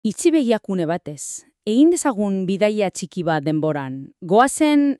Itzi begiakune batez, egin dezagun bidaia txiki bat denboran. Goazen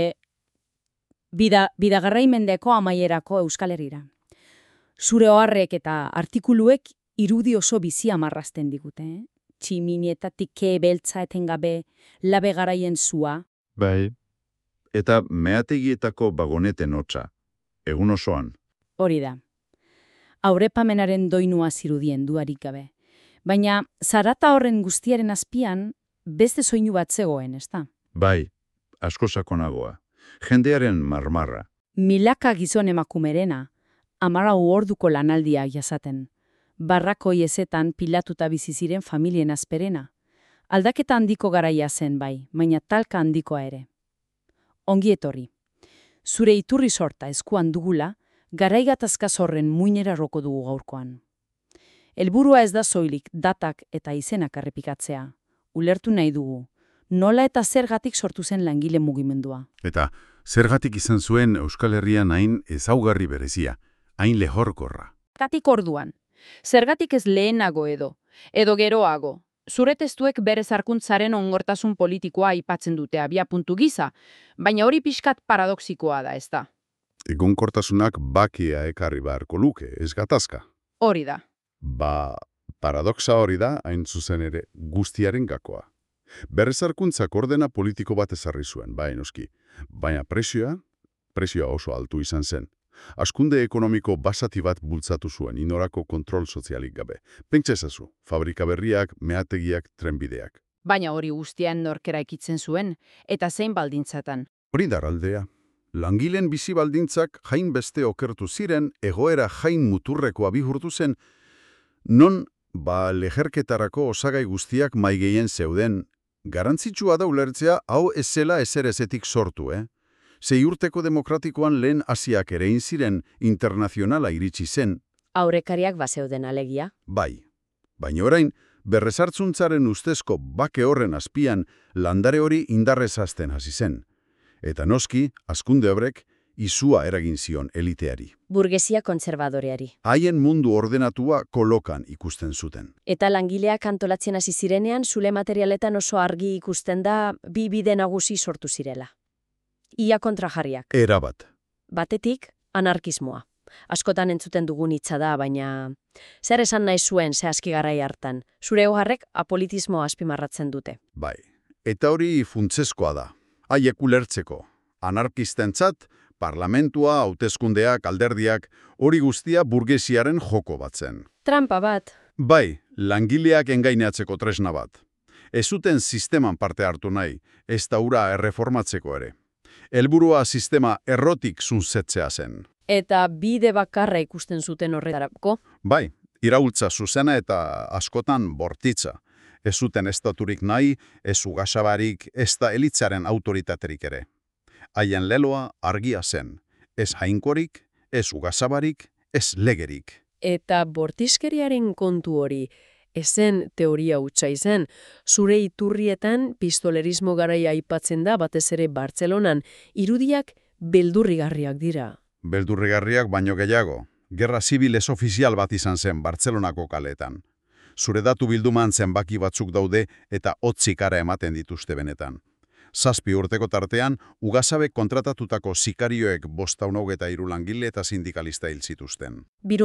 bidagarraimendeko amaierako Euskal Herrira. Zure oharrek eta artikuluek irudi oso bizia marrazten digute. Tximinietatik beltza etengabe, labe garaien zua. Bai, eta meategietako bagoneten hotza, egun osoan. Hori da. Aurrepamenaren doinua zirudien duarik gabe. Baina zarata horren guztiaren azpian beste soinu bat zegoen, ezta? Bai, asko sakonagoa. Jendearen marmarra. Milaka gizon emakumerena, 14 orduko lanaldia jasaten. Barrakoi ezetan pilatuta bizi ziren familien azperena. Aldaketa handiko garaia zen bai, baina talka handikoa ere. Ongi etorri. Zure iturri sorta eskuan dugula, garaigatazka zorren muinera roko dugu gaurkoan. Helburua ez da soilik datak eta izenak errepikatzea. Ulertu nahi dugu. Nola eta zergatik sortu zen langile mugimendua. Eta zergatik izan zuen Euskal Herrian hain ezaugarri berezia, hain lehorkorra. Zergatik orduan. Zergatik ez lehenago edo geroago. Zure testuek bere zarkuntzaren ongortasun politikoa aipatzen dute abiapuntu gisa, baina hori pixkat paradoxikoa da, ezta? Egonkortasunak bakia ekarri beharko luke, ez gatazka. Hori da. Paradoxa hori da, hain zuzen ere, guztiaren gakoa. Berrezarkuntzak ordena politiko bat ezarri zuen, bai noski. Baina presioa oso altu izan zen. Hazkunde ekonomiko basati bat bultzatu zuen, inorako kontrol sozialik gabe. Pentsa ezazu, fabrika berriak, meategiak, trenbideak. Baina hori guztian norkera ekitzen zuen, eta zein baldintzatan. Hori daraldea. Langileen bizi baldintzak jain beste okertu ziren, egoera jain muturrekoa bihurtu zen, non leherketarako osagai guztiak maigeien zeuden. Garrantzitsua da ulertzea hau ez zela ezerezetik sortu, Sei urteko demokratikoan lehen Asiak ere ziren internazionala iritsi zen. Aurrekariak bazeuden alegia. Bai, baina orain, berrezartzuntzaren ustezko bake horren azpian landare hori indarrez hazten hasi zen. Eta noski, hazkunde horrek, izua eragin zion eliteari. Burgesia kontserbadoreari. Haien mundu ordenatua kolokan ikusten zuten. Eta langileak antolatzen hasi zirenean, zule materialetan oso argi ikusten da bi bide nagusi sortu zirela. Ia kontrajarriak. Erabat. Batetik, anarkismoa. Askotan entzuten dugun hitza da, baina zer esan nahi zuen zehazki garai hartan. Zure oharrek apolitismoa azpimarratzen dute. Bai, eta hori funtsezkoa da. Haiek ulertzeko. Anarkistentzat, parlamentua, hauteskundeak, alderdiak, hori guztia burgesiaren joko bat zen. Trampa bat. Bai, langileak engaineatzeko tresna bat. Ez zuten sisteman parte hartu nahi, ez da hura erreformatzeko ere. Helburua sistema errotik zunzetzea zen. Eta bide bakarra ikusten zuten horretarako? Bai, iraultza zuzena eta askotan bortitza. Ez zuten estaturik nahi, ez ugasabarik, ez da elitzaren autoritaterik ere. Haien leloa argia zen. Ez jainkorik, ez ugasabarik, ez legerik. Eta bortizkeriaren kontu hori, ezen teoria hutsa izan, zure iturrietan pistolerismo garaia aipatzen da batez ere Bartzelonan, irudiak beldurrigarriak dira. Beldurrigarriak baino gehiago. Gerra zibil ez ofizial bat izan zen Bartzelonako kaletan. Zure datu bilduman zenbaki batzuk daude eta hotzikara ematen dituzte benetan. 7 urteko tartean, ugasabek kontratatutako sikarioek 503 langile eta sindikalista hil zituzten.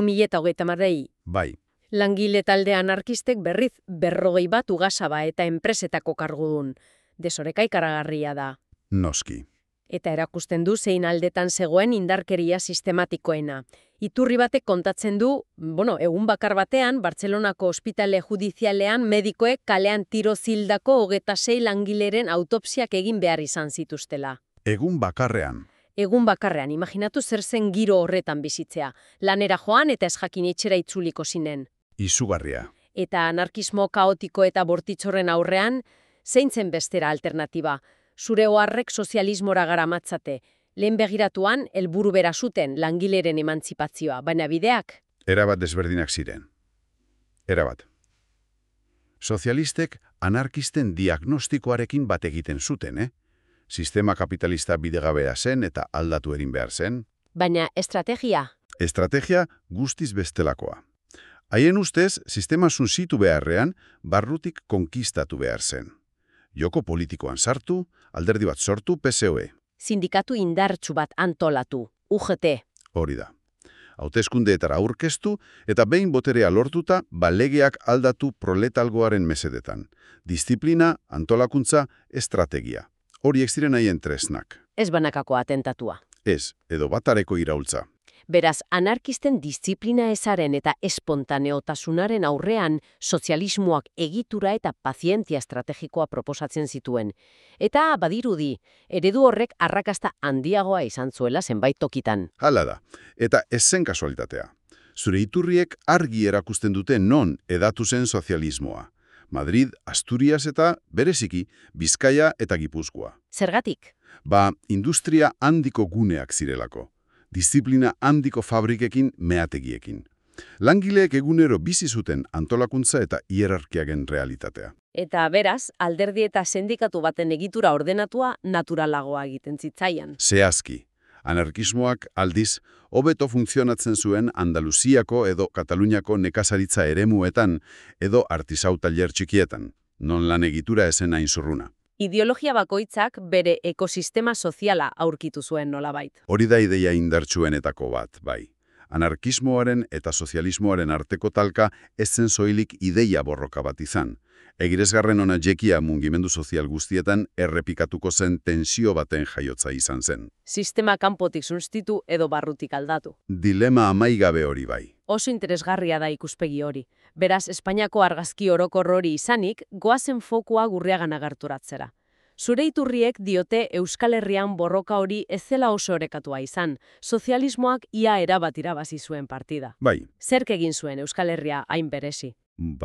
2030. Bai. Langile talde anarkistek berriz 40 bat ugasaba eta enpresetako kargudun. Desoreka ikaragarria da. Noski. Eta erakusten du zein aldetan zegoen indarkeria sistematikoena. Iturri batek kontatzen du, egun bakar batean, Bartzelonako ospitale judizialean medikoek kalean tiro zildako 26 langileren autopsiak egin behar izan zituztela. Egun bakarrean. Egun bakarrean, imaginatu zer zen giro horretan bizitzea. Lanera joan eta ez jakin etxera itzuliko zinen. Izugarria. Eta anarkismo kaotiko eta bortitzorren aurrean, zein zen bestera alternatiba? Zure oharrek sozialismora garamatzate. Lehen begiratuan, helburu bera zuten langileren emantzipazioa, baina bideak? Erabat desberdinak ziren. Erabat. Sozialistek anarkisten diagnostikoarekin bat egiten zuten, Sistema kapitalista bidegabea zen eta aldatu egin behar zen. Baina estrategia? Estrategia guztiz bestelakoa. Haien ustez, sistema suntsitu beharrean, barrutik konkistatu behar zen. Joko politikoan sartu, alderdi bat sortu PSOE. Sindikatu indartsu bat antolatu, UGT. Hori da. Hauteskundeetara aurkeztu eta behin boterea lortuta, legeak aldatu proletalgoaren mesedetan. Disiplina, antolakuntza, estrategia. Horiek ziren haien tresnak. Ez banakako atentatua. Ez, edo batareko iraultza. Beraz, anarkisten disiplina ezaren eta espontaneotasunaren aurrean sozialismoak egitura eta pazientzia estrategikoa proposatzen zituen. Eta badirudi, eredu horrek arrakasta handiagoa izan zuela zenbait tokitan. Hala da, eta ez zen kasualitatea. Zure iturriek argi erakusten dute non edatu zen sozialismoa. Madrid, Asturias eta, bereziki, Bizkaia eta Gipuzkoa. Zergatik? Industria handiko guneak zirelako. Disiplina handiko fabrikekin, meategiekin. Langileek egunero bizi zuten antolakuntza eta hierarkiagen realitatea. Eta beraz, alderdi eta sindikatu baten egitura ordenatua naturalagoa egiten zitzaian. Zehazki, anarkismoak aldiz, hobeto funtzionatzen zuen Andaluziako edo Kataluniako nekazaritza eremuetan edo artisau tailer txikietan, non lan egitura esen hain zurruna. Ideologia bakoitzak bere ekosistema soziala aurkitu zuen nolabait. Hori da ideia indartsuenetako bat, bai. Anarkismoaren eta sozialismoaren arteko talka ez zen soilik ideia borroka bat izan. Egiresgarren ona jekia mugimendu sozial guztietan errepikatuko zen tensio baten jaiotza izan zen. Sistema kanpotik sunstitu edo barrutik aldatu. Dilema amaigabe hori bai. Oso interesgarria da ikuspegi hori. Beraz, Espainiako argazki orokor hori izanik, goazen fokua Gurriagan agerturatzera. Zure iturriek diote Euskal Herrian borroka hori ez zela oso orekatua izan. Sozialismoak ia erabat irabazi zuen partida. Bai. Zerk egin zuen Euskal Herria hain berezi?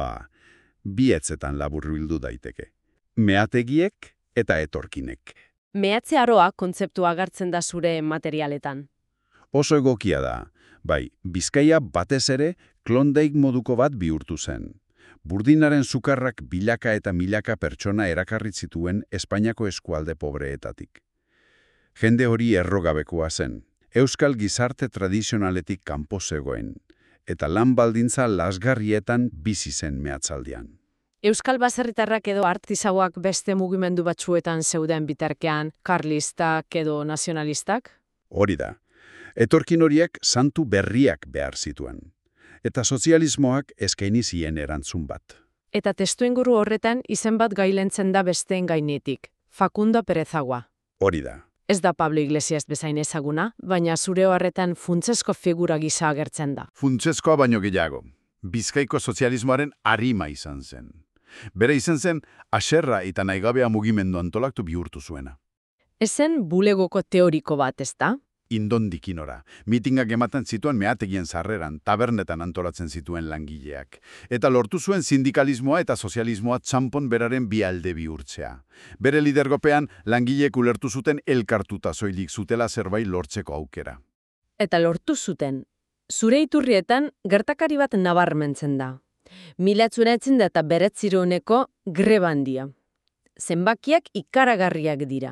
Bi etzetan laburbildu daiteke. Meategiek eta etorkinek. Meatze aroa kontzeptua agertzen da zure materialetan. Oso egokia da. Bai, Bizkaia batez ere Klondike moduko bat bihurtu zen. Burdinaren sukarrak bilaka eta milaka pertsona erakarri zituen Espainiako eskualde pobreetatik. Jende hori errogabekoa zen. Euskal gizarte tradizionaletik kanpo zegoen, eta lan baldintza lasgarrietan bizi zen meatzaldian. Euskal baserritarrak edo artisauak beste mugimendu batzuetan zeuden bitartean, karlistak edo nazionalistak? Hori da. Etorkin horiek santu berriak behar zituen. Eta sozialismoak eskaini zien erantzun bat. Eta testuinguru horretan izen bat gailentzen da besteen gainetik, Facundo Perezagua. Hori da. Ez da Pablo Iglesias bezain ezaguna, baina zure horretan funtsesko figura gisa agertzen da. Funtseskoa baino gehiago. Bizkaiko sozialismoaren arima izan zen. Bere izan zen, haserra eta naigabea mugimendu antolaktu bihurtu zuena. Ezen bulegoko teoriko bat, ez da? Indondikinora. Mitingak ematen zituen meategien sarreran, tabernetan antolatzen zituen langileak. Eta lortu zuen sindikalismoa eta sozialismoa txampon beraren bi alde bihurtzea. Bere lidergopean langileek ulertu zuten elkartuta soilik zutela zerbait lortzeko aukera. Eta lortu zuten. Zure iturrietan gertakari bat nabarmentzen da. Milatzunetzen da eta beretziruneko greba handia. Zenbakiak ikaragarriak dira.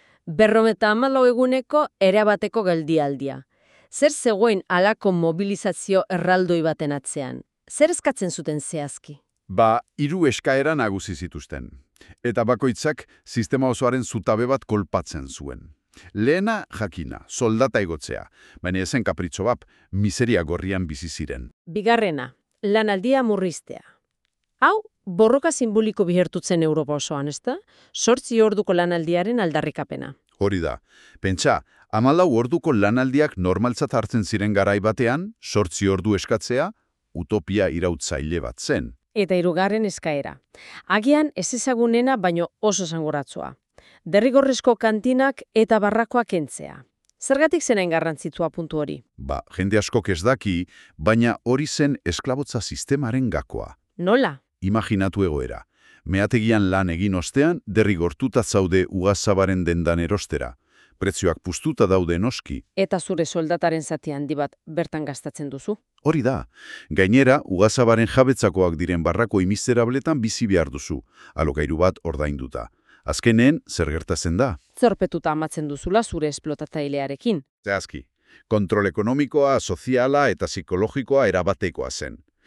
54 eguneko erabateko geldialdia. Zer zegoen halako mobilizazio erraldoi baten atzean? Zer eskatzen zuten zehazki? 3 eskaera nagusi zituzten. Eta bakoitzak sistema osoaren zutabe bat kolpatzen zuen. Lehena jakina, soldata igotzea, baina ezen kapritxo bat, miseria gorrian bizi ziren. Bigarrena, lanaldia murriztea. Hau, borroka simboliko bihertutzen Europa osoan, ezta? 8 orduko lanaldiaren aldarrikapena. Hori da. Pentsa, 14 orduko lanaldiak normaltzat hartzen ziren garai batean, 8 ordu eskatzea, utopia irautzaile bat zen. Eta 3. eskaera. Agian ez ezagunena baino oso esangoratsua. Derrigorrezko kantinak eta barrakoak kentzea. Zergatik zen garrantzitsua puntu hori? Jende askok ez daki, baina hori zen esklabotza sistemaren gakoa. Nola? Imaginatu egoera. Meategian lan egin ostean, derrigortuta zaude ugazabaren dendan erostera. Prezioak puztuta daude noski. Eta zure soldataren zati handi bat bertan gastatzen duzu? Hori da. Gainera, ugazabaren jabetzakoak diren barrako miserabletan bizi behar duzu, alokairu bat ordainduta. Azkenen, zer gertatzen da? Zorpetuta amatzen duzula zure esplotatzailearekin. Zehazki, kontrol ekonomikoa, soziala eta psikologikoa erabatekoa zen.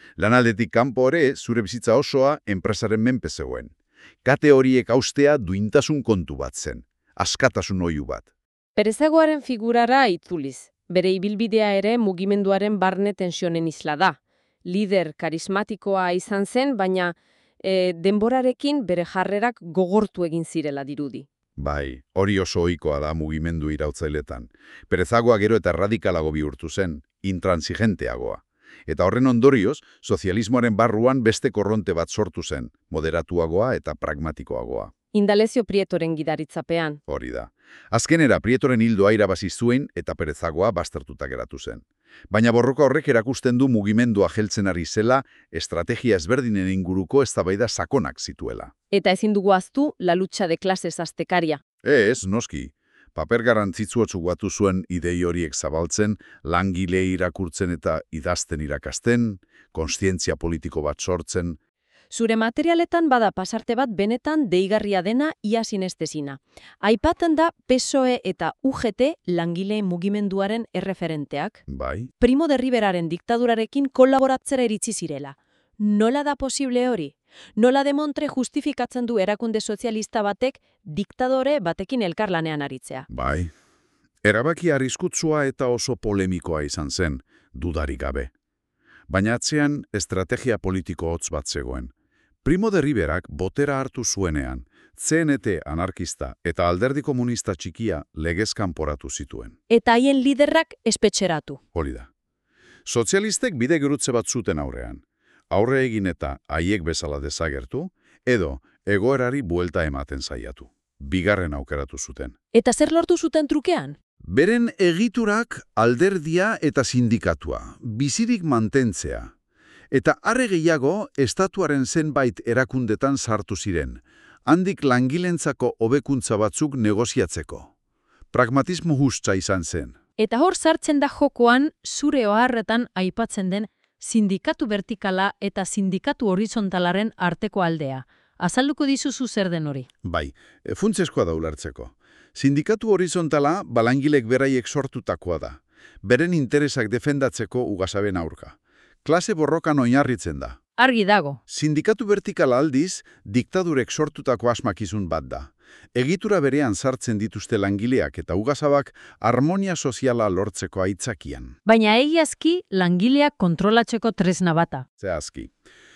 Lanaldetik kanpo ere, zure bizitza osoa enpresaren menpe zegoen. Kate horiek haustea duintasun kontu bat zen, askatasun oihu bat. Perezagoaren figurara itzuliz. Bere ibilbidea ere mugimenduaren barne tensionen isla da. Lider karismatikoa izan zen, baina denborarekin bere jarrerak gogortu egin zirela dirudi. Bai, hori oso ohikoa da mugimendu irautzailetan. Perezagoa gero eta radikalago bihurtu zen, intransigenteagoa. Eta horren ondorioz, sozialismoaren barruan beste korronte bat sortu zen, moderatuagoa eta pragmatikoagoa. Indalezio Prietoren gidaritzapean. Hori da. Azkenera, Prietoren hildoa irabazi zuen eta Perezagoa baztertuta geratu zen. Baina borroka horrek erakusten du mugimendua heltzen ari zela, estrategia ezberdinen inguruko eztabaida sakonak zituela. Eta ezin dugu ahaztu la lucha de clases astekaria. Ez, noski. Paper garrantzitsuotsu guatu zuen idei horiek zabaltzen, langile irakurtzen eta idazten irakasten, kontzientzia politiko bat sortzen. Zure materialetan bada pasarte bat benetan deigarria dena ia sinestezina. Aipatzen da PSOE eta UGT langileen mugimenduaren erreferenteak. Bai. Primo de Riveraren diktadurarekin kolaboratzera iritsi zirela. Nola da posible hori? Nola demontre justifikatzen du erakunde sozialista batek diktadore batekin elkarlanean aritzea? Bai. Erabaki arriskutsua eta oso polemikoa izan zen, dudarik gabe. Baina atzean estrategia politiko hotz bat zegoen. Primo de Riverak botera hartu zuenean, CNT anarkista eta alderdi komunista txikia legez kanporatu zituen. Eta haien liderrak espetxeratu. Hori da. Sozialistek bide gurutze bat zuten aurrean. Aurre egin eta haiek bezala desagertu, edo egoerari buelta ematen saiatu. Bigarren aukeratu zuten. Eta zer lortu zuten trukean? Beren egiturak alderdia eta sindikatua, bizirik mantentzea. Eta are gehiago, estatuaren zenbait erakundetan sartu ziren, handik langilentzako hobekuntza batzuk negoziatzeko. Pragmatismo hustsa izan zen. Eta hor sartzen da jokoan zure oharretan aipatzen den sindikatu vertikala eta sindikatu horizontalaren arteko aldea. Azalduko dizuzu zer den hori. Bai, funtseskoa da ulertzeko. Sindikatu horizontala balangilek beraiek sortutakoa da. Beren interesak defendatzeko ugasaben aurka. Klase borrokan oinarritzen da. Argi dago. Sindikatu vertikala aldiz, diktadurek sortutako asmakizun bat da. Egitura berean sartzen dituzte langileak eta ugasabak harmonia soziala lortzeko aitzakian. Baina egiazki langileak kontrolatzeko tresna bata. Zehazki.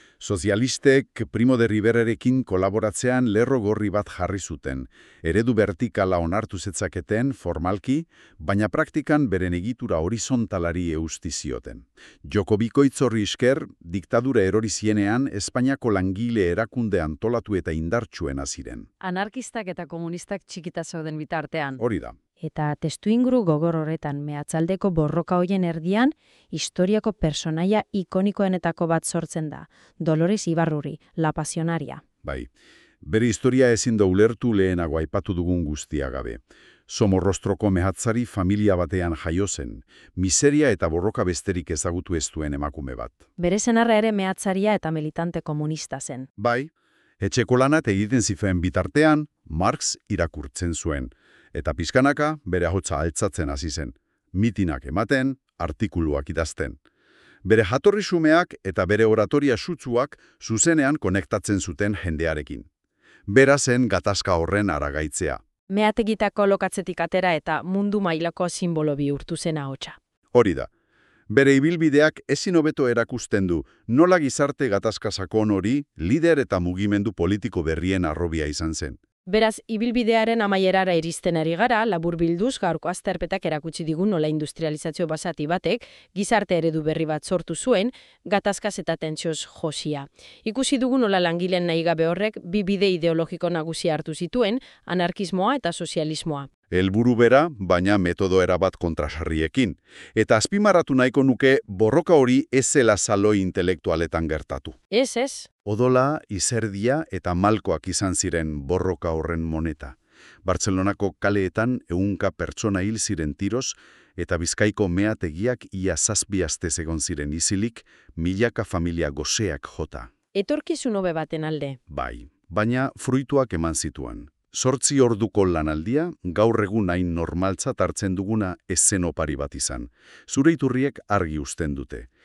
Sozialistek Primo de Riverarekin kolaboratzean lerro gorri bat jarri zuten, eredu vertikala onartu zetzaketen formalki, baina praktikan beren egitura horizontalari eusti zioten. Joko bikoitzorri esker, diktadura erori zienean Espainiako langile erakunde antolatu eta indartsuena ziren. Anarkistak eta komunistak txikita zeuden bitartean. Hori da. Eta testuinguru gogor horretan mehatzaldeko borroka hoien erdian, historiako personaia ikonikoenetako bat sortzen da, Dolores Ibarruri, La Pasionaria. Bai, bere historia ezin da ulertu lehenago aipatu dugun guztia gabe. Somorrostroko mehatzari familia batean jaio zen, miseria eta borroka besterik ezagutu ez duen emakume bat. Bere senarra ere mehatzaria eta militante komunista zen. Bai, etxeko lanat egiten zifeen bitartean, Marx irakurtzen zuen. Eta pizkanaka bere ahotsa altzatzen hasi zen, mitinak ematen, artikuluak idazten. Bere jatorri xumeak eta bere oratoria sutsuak zuzenean konektatzen zuten jendearekin. Bera zen gatazka horren aragaitzea. Meategitako lokatzetik atera eta mundu mailako sinbolo bihurtu zen ahotsa. Hori da. Bere ibilbideak ezin hobeto erakusten du nola gizarte gatazka sakon hori lider eta mugimendu politiko berrien arrobia izan zen. Beraz, ibilbidearen amaierara iristen ari gara, laburbilduz gaurko azterpetak erakutsi digun nola industrializazio basati batek, gizarte eredu berri bat sortu zuen, gatazkaz eta tentsioz josia. Ikusi dugu nola langileen nahigabe horrek bi bide ideologiko nagusi hartu zituen, anarkismoa eta sozialismoa. Helburu bera, baina metodo erabat kontrasarriekin. Eta azpimarratu nahiko nuke borroka hori ez zela saloi intelektualetan gertatu. Ez. Odola, izerdia eta malkoak izan ziren borroka horren moneta. Bartzelonako kaleetan ehunka pertsona hil ziren tiroz, eta Bizkaiko meategiak ia 7 astez egon ziren isilik, milaka familia goseak jota. Etorkizun hobe baten alde. Bai, baina fruituak eman zituen. 8 orduko lanaldia, gaur egun hain normaltzat hartzen duguna ez zen opari bat izan. Zure iturriek argi uzten dute.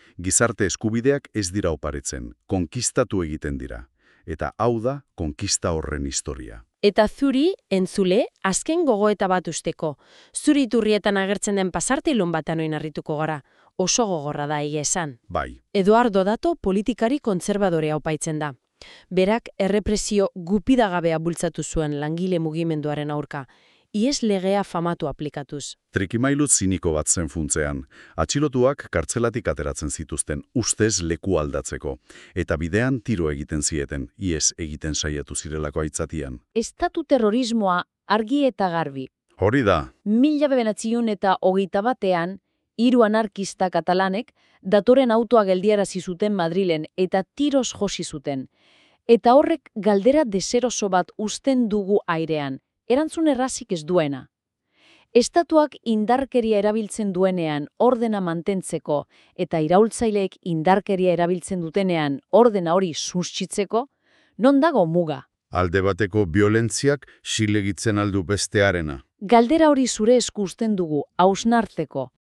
Gizarte eskubideak ez dira oparitzen, konkistatu egiten dira. Eta hau da, konkista horren historia. Eta zuri, entzule, azken gogoeta bat usteko. Zuri iturrietan agertzen den pasartilun batan oinarrituko gara. Oso gogorra da egia esan. Bai, Eduardo Dato politikari kontserbadorea opaitzen da. Berak errepresio gupidagabea bultzatu zuen langile mugimenduaren aurka. Ies legea famatu aplikatuz. trikimailu ziniko bat zen funtzean. Atxilotuak kartzelatik ateratzen zituzten ustez leku aldatzeko. Eta bidean tiro egiten zieten, ies egiten saiatu zirelako aitzatian. Estatu terrorismoa argi eta garbi. Hori da, 1921ean, 3 anarkista katalanek datoren autoa geldiarazi zuten Madrilen eta tiroz josi zuten. Eta horrek galdera deseroso bat uzten dugu airean, erantzun errazik ez duena. Estatuak indarkeria erabiltzen duenean ordena mantentzeko eta iraultzaileek indarkeria erabiltzen dutenean ordena hori suntsitzeko, non dago muga? alde bateko violentziak xilegitzen aldu bestearena. Galdera hori zure esku uzten dugu hausnartzeko.